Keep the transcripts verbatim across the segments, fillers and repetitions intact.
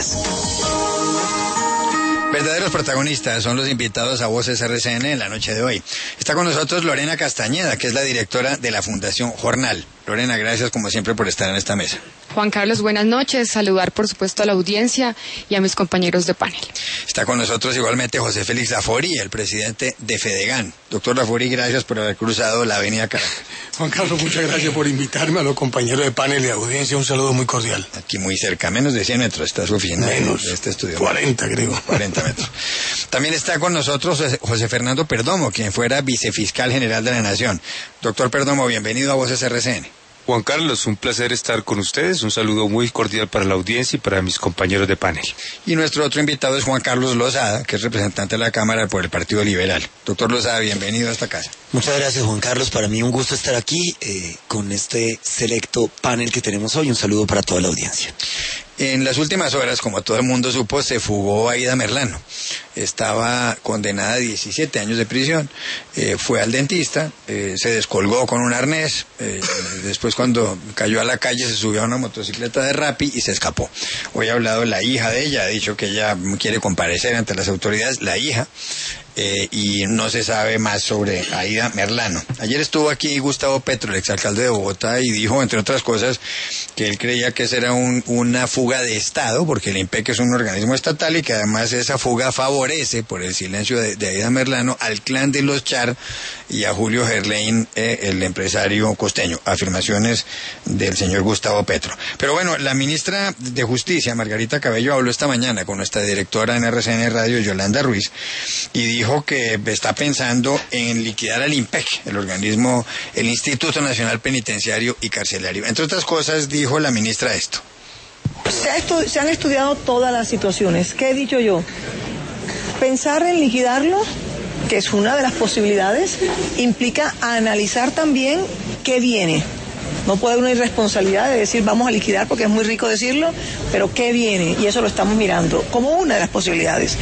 más. Verdaderos protagonistas son los invitados a Voces R C N en la noche de hoy. Está con nosotros Lorena Castañeda, que es la directora de la Fundación Jornal. Lorena, gracias como siempre por estar en esta mesa. Juan Carlos, buenas noches. Saludar por supuesto a la audiencia y a mis compañeros de panel. Está con nosotros igualmente José Félix Lafori, el presidente de Fedegan. Doctor Lafori, gracias por haber cruzado la avenida Caracas. Juan Carlos, muchas gracias por invitarme. A los compañeros de panel y de audiencia, un saludo muy cordial. Aquí muy cerca, menos de cien metros está su oficina. Menos, de este estudio. cuarenta creo. cuarenta metros. También está con nosotros José Fernando Perdomo, quien fuera vicefiscal general de la Nación. Doctor Perdomo, bienvenido a Voces R C N. Juan Carlos, un placer estar con ustedes, un saludo muy cordial para la audiencia y para mis compañeros de panel. Y nuestro otro invitado es Juan Carlos Lozada, que es representante de la Cámara por el Partido Liberal. Doctor Lozada, bienvenido a esta casa. Muchas gracias, Juan Carlos, para mí un gusto estar aquí eh, con este selecto panel que tenemos hoy. Un saludo para toda la audiencia. En las últimas horas, como todo el mundo supo, se fugó Aida Merlano. Estaba condenada a diecisiete años de prisión. Eh, fue al dentista, eh, se descolgó con un arnés. Eh, después, cuando cayó a la calle, se subió a una motocicleta de Rappi y se escapó. Hoy ha hablado la hija de ella, ha dicho que ella quiere comparecer ante las autoridades, la hija. Eh, y no se sabe más sobre Aida Merlano. Ayer estuvo aquí Gustavo Petro, el exalcalde de Bogotá, y dijo, entre otras cosas, que él creía que esa era un, una fuga de Estado, porque el IMPEC es un organismo estatal y que además esa fuga favorece, por el silencio de, de Aida Merlano, al clan de los Char y a Julio Gerlain, eh, el empresario costeño. Afirmaciones del señor Gustavo Petro. Pero bueno, la ministra de Justicia, Margarita Cabello, habló esta mañana con nuestra directora en R C N Radio, Yolanda Ruiz, y dijo dijo que está pensando en liquidar al IMPEC, el organismo, el Instituto Nacional Penitenciario y Carcelario. Entre otras cosas, dijo la ministra esto. Se, ha estu- se han estudiado todas las situaciones. ¿Qué he dicho yo? Pensar en liquidarlo, que es una de las posibilidades, implica analizar también qué viene. No puede haber una irresponsabilidad de decir vamos a liquidar porque es muy rico decirlo, pero qué viene, y eso lo estamos mirando como una de las posibilidades.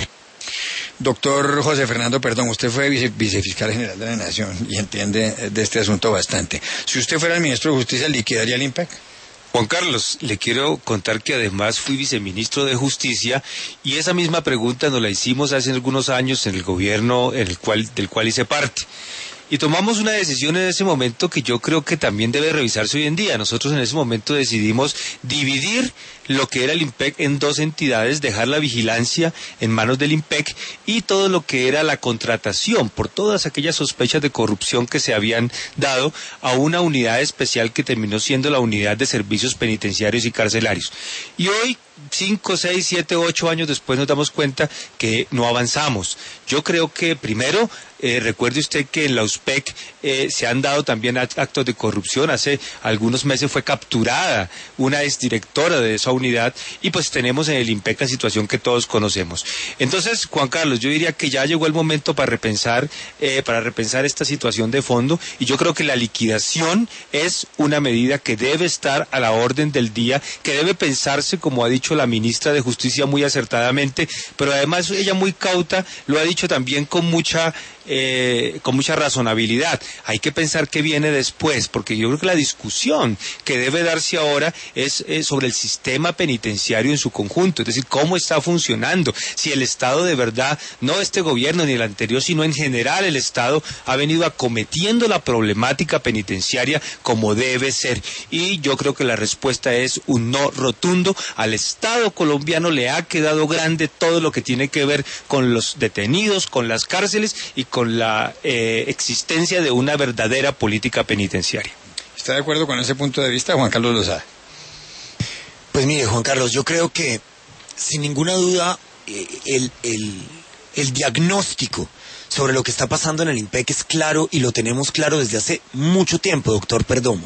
Doctor José Fernando, perdón, usted fue vice, vicefiscal general de la Nación y entiende de este asunto bastante. Si usted fuera el ministro de Justicia, ¿liquidaría el IMPEC? Juan Carlos, le quiero contar que además fui viceministro de Justicia y esa misma pregunta nos la hicimos hace algunos años en el gobierno en el cual, del cual hice parte. Y tomamos una decisión en ese momento que yo creo que también debe revisarse hoy en día. Nosotros en ese momento decidimos dividir lo que era el IMPEC en dos entidades, dejar la vigilancia en manos del IMPEC y todo lo que era la contratación por todas aquellas sospechas de corrupción que se habían dado a una unidad especial que terminó siendo la Unidad de Servicios Penitenciarios y Carcelarios. Y hoy, cinco, seis, siete, ocho años después nos damos cuenta que no avanzamos. Yo creo que primero, eh, recuerde usted que en la U S P E C eh, se han dado también actos de corrupción. Hace algunos meses fue capturada una exdirectora de esa unidad y pues tenemos en el IMPEC la situación que todos conocemos. Entonces, Juan Carlos, yo diría que ya llegó el momento para repensar, eh, para repensar esta situación de fondo y yo creo que la liquidación es una medida que debe estar a la orden del día, que debe pensarse, como ha dicho la ministra de Justicia muy acertadamente, pero además ella muy cauta, lo ha dicho también con mucha eh, con mucha razonabilidad. Hay que pensar qué viene después, porque yo creo que la discusión que debe darse ahora es eh, sobre el sistema penitenciario en su conjunto, es decir, cómo está funcionando, si el Estado de verdad, no este gobierno ni el anterior, sino en general el Estado ha venido acometiendo la problemática penitenciaria como debe ser, y yo creo que la respuesta es un no rotundo. Al Estado colombiano le ha quedado grande todo lo que tiene que ver con los detenidos, con las cárceles y con la eh, existencia de una verdadera política penitenciaria. ¿Está de acuerdo con ese punto de vista, Juan Carlos Lozada? Pues mire, Juan Carlos, yo creo que sin ninguna duda eh, el, el, el diagnóstico sobre lo que está pasando en el IMPEC es claro y lo tenemos claro desde hace mucho tiempo, doctor Perdomo.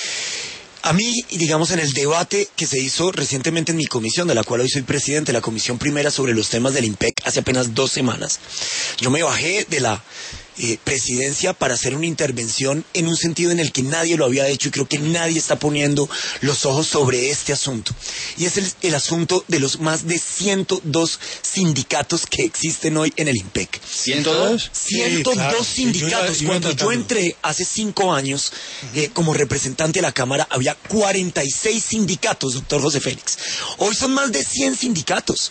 A mí, digamos, en el debate que se hizo recientemente en mi comisión, de la cual hoy soy presidente, la comisión primera sobre los temas del IMPEC, hace apenas dos semanas, yo me bajé de la eh, presidencia para hacer una intervención en un sentido en el que nadie lo había hecho y creo que nadie está poniendo los ojos sobre este asunto. Y es el, el asunto de los más de ciento dos sindicatos que existen hoy en el IMPEC. ¿ciento dos? ciento dos Sí, claro. sindicatos. Yo iba- iba Cuando yo tratando. entré hace cinco años eh, como representante de la Cámara, había cuarenta y seis sindicatos, doctor José Félix. Hoy son más de cien sindicatos.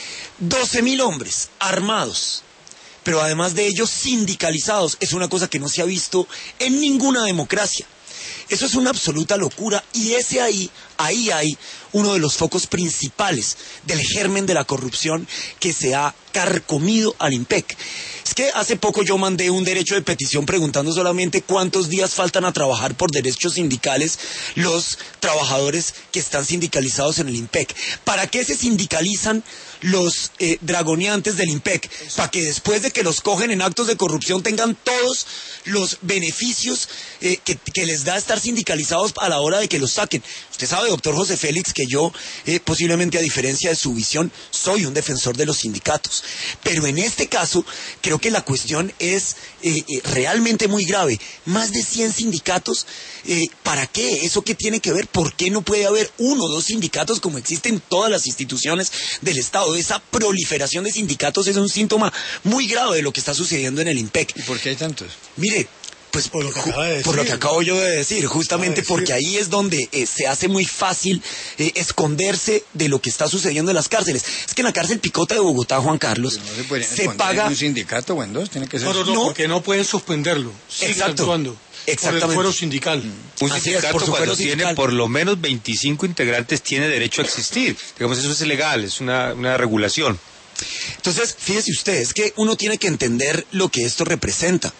doce mil hombres armados, pero además de ellos sindicalizados. Es una cosa que no se ha visto en ninguna democracia. Eso es una absoluta locura y ese ahí, ahí hay uno de los focos principales del germen de la corrupción que se ha carcomido al IMPEC. Es que hace poco yo mandé un derecho de petición preguntando solamente cuántos días faltan a trabajar por derechos sindicales los trabajadores que están sindicalizados en el IMPEC. ¿Para qué se sindicalizan los eh, dragoneantes del IMPEC? Para que después de que los cogen en actos de corrupción tengan todos los beneficios eh, que, que les da estar sindicalizados a la hora de que los saquen. Usted sabe, doctor José Félix, que yo, eh, posiblemente a diferencia de su visión, soy un defensor de los sindicatos. Pero en este caso, creo que la cuestión es eh, eh, realmente muy grave. Más de cien sindicatos, eh, ¿para qué? ¿Eso qué tiene que ver? ¿Por qué no puede haber uno o dos sindicatos como existen en todas las instituciones del Estado? Esa proliferación de sindicatos es un síntoma muy grave de lo que está sucediendo en el IMPEC. ¿Y por qué hay tantos? Mire, pues Por lo que acaba de decir. por lo que acabo yo de decir, justamente Acaba de decir. porque ahí es donde eh, se hace muy fácil eh, esconderse de lo que está sucediendo en las cárceles. Es que en la cárcel Picota de Bogotá, Juan Carlos, No se podrían se esconder paga... en un sindicato o en dos, tiene que ser. No, no, no, No. porque no pueden suspenderlo. Siguen Exacto. actuando. Exactamente. Por el fuero sindical. Un Así es, sindicato por su cuando fuero tiene sindical. por lo menos veinticinco integrantes tiene derecho a existir. Digamos, eso es legal, es una, una regulación. Entonces, fíjese usted, es que uno tiene que entender lo que esto representa.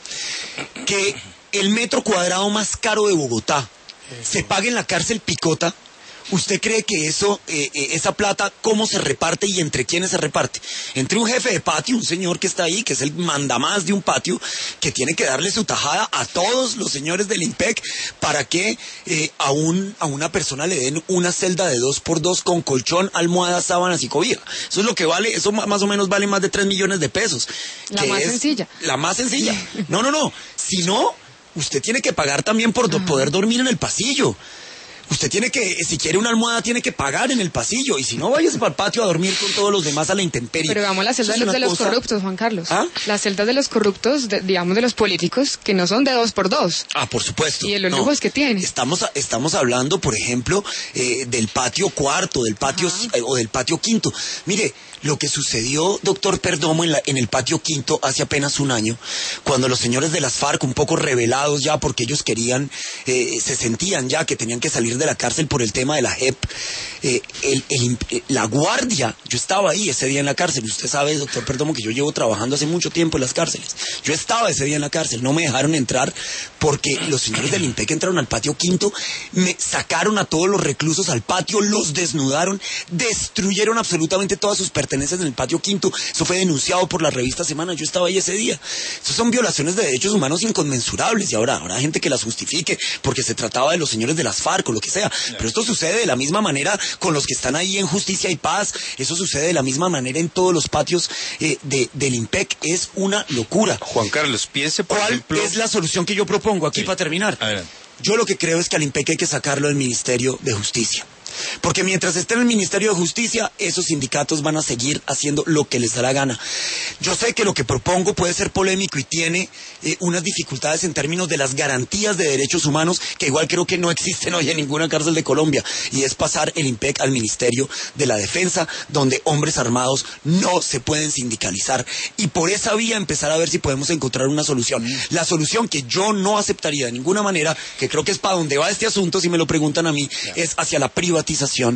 Que el metro cuadrado más caro de Bogotá se pague en la cárcel Picota. ¿Usted cree que eso, eh, eh, esa plata, cómo se reparte y entre quiénes se reparte? Entre un jefe de patio, un señor que está ahí, que es el mandamás de un patio, que tiene que darle su tajada a todos los señores del IMPEC para que eh, a, un, a una persona le den una celda de dos por dos con colchón, almohada, sábanas y cobija. Eso es lo que vale, eso ma- más o menos vale más de tres millones de pesos. La que más es sencilla. La más sencilla. No, no, no. Si no, usted tiene que pagar también por do- poder dormir en el pasillo. Usted tiene que, si quiere una almohada, tiene que pagar en el pasillo. Y si no, váyase para el patio a dormir con todos los demás a la intemperie. Pero veamos las Eso celdas es de los, una de los cosa- corruptos, Juan Carlos. ¿Ah? Las celdas de los corruptos, de- digamos, de los políticos, que no son de dos por dos. Ah, por supuesto. Y de los No. lujos que tiene. Estamos, a- estamos hablando, por ejemplo, eh, del patio cuarto, del patio Ajá. eh, o del patio quinto. Mire, lo que sucedió, doctor Perdomo, en, la- en el patio quinto hace apenas un año, cuando los señores de las FARC, un poco revelados ya porque ellos querían, eh, se sentían ya que tenían que salir de la cárcel por el tema de la J E P, eh, el- el imp- eh, la guardia, yo estaba ahí ese día en la cárcel, usted sabe, doctor Perdomo, que yo llevo trabajando hace mucho tiempo en las cárceles. Yo estaba ese día en la cárcel, no me dejaron entrar porque los señores del IMPEC entraron al patio quinto, me sacaron a todos los reclusos al patio, los desnudaron, destruyeron absolutamente todas sus pertenencias en el patio quinto. Eso fue denunciado por la revista Semana, yo estaba ahí ese día. Eso son violaciones de derechos humanos inconmensurables y ahora habrá gente que las justifique porque se trataba de los señores de las FARC o lo que sea. Pero esto sucede de la misma manera con los que están ahí en Justicia y Paz. Eso sucede de la misma manera en todos los patios eh, de, del IMPEC. Es una locura. Juan Carlos, piense, por ¿Cuál ejemplo... es la solución que yo propongo aquí Sí. para terminar? Adelante. Yo lo que creo es que al IMPEC hay que sacarlo del Ministerio de Justicia. Porque mientras esté en el Ministerio de Justicia, esos sindicatos van a seguir haciendo lo que les da la gana. Yo sé que lo que propongo puede ser polémico y tiene eh, unas dificultades en términos de las garantías de derechos humanos que igual creo que no existen hoy en ninguna cárcel de Colombia. Y es pasar el IMPEC al Ministerio de la Defensa, donde hombres armados no se pueden sindicalizar. Y por esa vía empezar a ver si podemos encontrar una solución. La solución que yo no aceptaría de ninguna manera, que creo que es para donde va este asunto, si me lo preguntan a mí, es hacia la privatización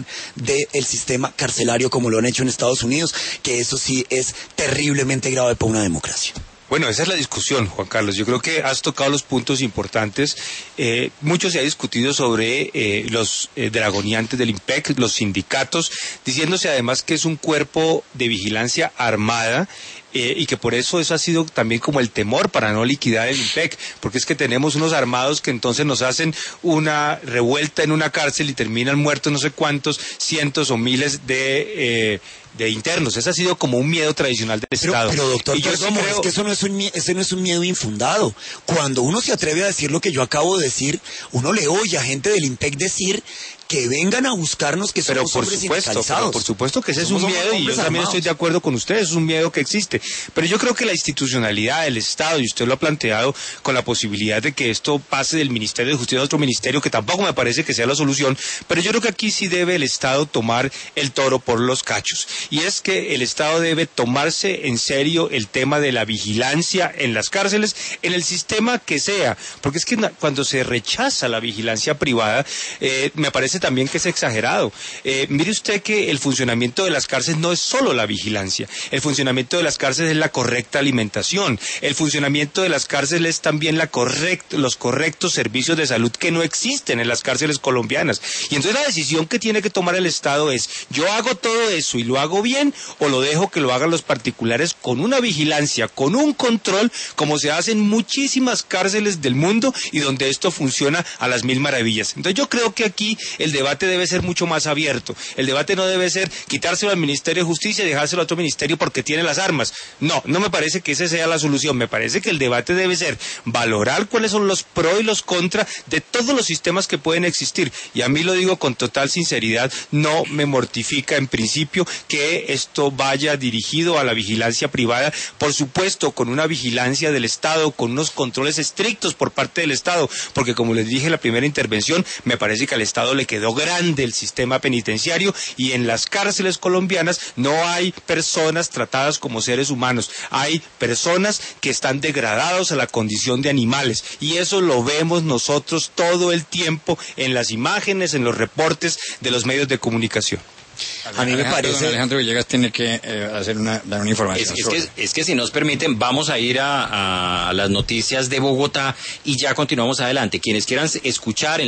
del sistema carcelario como lo han hecho en Estados Unidos, que eso sí es terriblemente grave para una democracia. Bueno, esa es la discusión, Juan Carlos. Yo creo que has tocado los puntos importantes. Eh, mucho se ha discutido sobre eh, los eh, dragoneantes del IMPEC, los sindicatos, diciéndose además que es un cuerpo de vigilancia armada eh, y que por eso eso ha sido también como el temor para no liquidar el IMPEC, porque es que tenemos unos armados que entonces nos hacen una revuelta en una cárcel y terminan muertos no sé cuántos cientos o miles de... Eh, de internos. Ese ha sido como un miedo tradicional del pero, Estado. Pero doctor, y yo pero ¿cómo? creo... Es que eso no es, un, ese no es un miedo infundado. Cuando uno se atreve a decir lo que yo acabo de decir, uno le oye a gente del IMPEC decir que vengan a buscarnos, que somos pero por hombres supuesto, pero por supuesto que ese somos es un miedo y yo también armados. Estoy de acuerdo con ustedes, es un miedo que existe. Pero yo creo que la institucionalidad del Estado, y usted lo ha planteado con la posibilidad de que esto pase del Ministerio de Justicia a otro ministerio, que tampoco me parece que sea la solución, pero yo creo que aquí sí debe el Estado tomar el toro por los cachos. Y es que el Estado debe tomarse en serio el tema de la vigilancia en las cárceles, en el sistema que sea, porque es que cuando se rechaza la vigilancia privada, eh, me parece también que es exagerado. Eh, mire usted que el funcionamiento de las cárceles no es solo la vigilancia, el funcionamiento de las cárceles es la correcta alimentación, el funcionamiento de las cárceles es también la correct, los correctos servicios de salud que no existen en las cárceles colombianas. Y entonces la decisión que tiene que tomar el Estado es, yo hago todo eso y lo hago bien, o lo dejo que lo hagan los particulares con una vigilancia, con un control, como se hace en muchísimas cárceles del mundo y donde esto funciona a las mil maravillas. Entonces yo creo que aquí el debate debe ser mucho más abierto. El debate no debe ser quitárselo al Ministerio de Justicia y dejárselo a otro ministerio porque tiene las armas. No, no me parece que esa sea la solución. Me parece que el debate debe ser valorar cuáles son los pros y los contras de todos los sistemas que pueden existir. Y a mí lo digo con total sinceridad, no me mortifica en principio que esto vaya dirigido a la vigilancia privada, por supuesto con una vigilancia del Estado, con unos controles estrictos por parte del Estado, porque como les dije en la primera intervención, me parece que al Estado le quedó grande el sistema penitenciario y en las cárceles colombianas no hay personas tratadas como seres humanos, hay personas que están degradados a la condición de animales y eso lo vemos nosotros todo el tiempo en las imágenes, en los reportes de los medios de comunicación. A mí me parece... Alejandro Villegas tiene que eh, hacer una, dar una información. Es, es, que, es que si nos permiten, vamos a ir a, a las noticias de Bogotá y ya continuamos adelante. Quienes quieran escuchar...